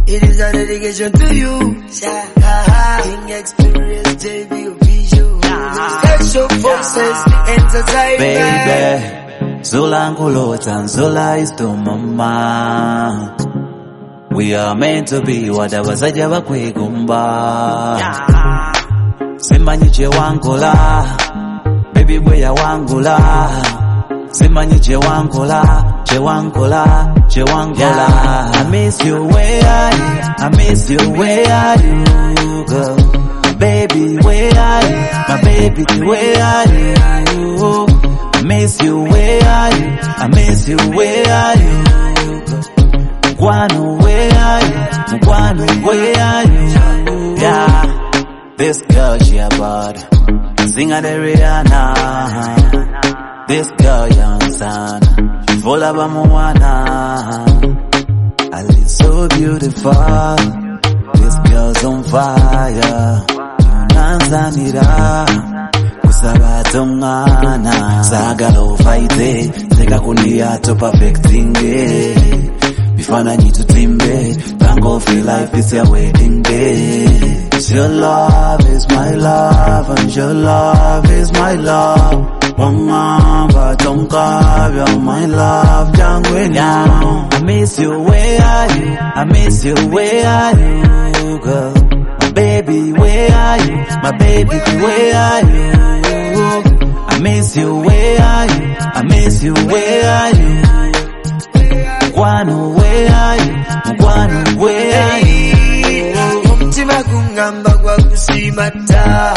It is a dedication to you. King Experience, JV Official. Special forces, entertainment. Baby, Zola Ngulota, Zola is to mama. We are meant to be whatever Zajawa Kwegumba. Simanyiche wangula, baby boy ya wangula. Simanyiche wangula, che wangula. I miss you, where are you? I miss you, where are you, girl? Baby, where are you? My baby, where are you? I miss you, where are you? I miss you, where are you, girl? Mkwano, where are you? Mkwano, where are you? Yeah, this girl, she a bad. Singer the Rihanna. This girl, young son. Full of Moana. I look so beautiful. This girl's on fire. Yunanzanira Kusabatongana Sagalo fight Seka kunia to perfecting day. Before I need to timbe. Thank God for life is your wedding day. Your love is my love and your love is my love. Wangamba tonkabya my love jangwenya. I miss you, where are you? I miss you, where are you, girl? My baby, where are you? My baby, where are you? I miss you, where are you? I miss you, where are you? Mkwano, where are you? Mkwano, where are you? Mtima kungamba kwa kusimata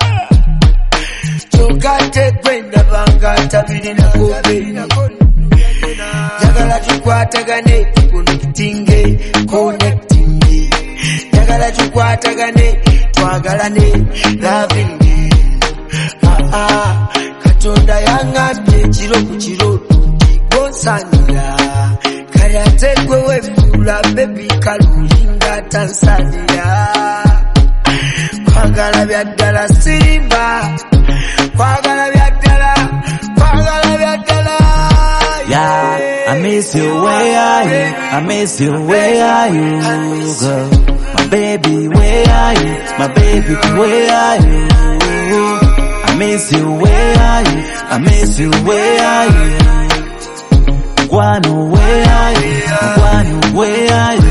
Chokate kwenda bangata bilina kobe Jagala tukwatagane connecting connecting Jagala tukwatagane twagalane loving Katonda yangambye kiro ku kiro gonsanira Kayate gwe wefula baby kalulinga Tanzania Kwagala byaddala sirimba Kwagala byaddala Yeah, I miss you, where are you? I miss you, where are you, girl? My baby, where are you? My baby, where are you? I miss you, where are you? I miss you, where are you? Mkwano, where are you? Mkwano, where are you?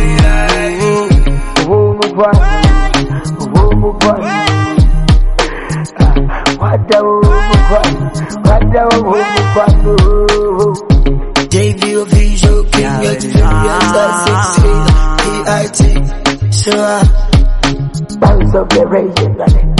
JV Official, King Experience, PIT, so bounce up the radio,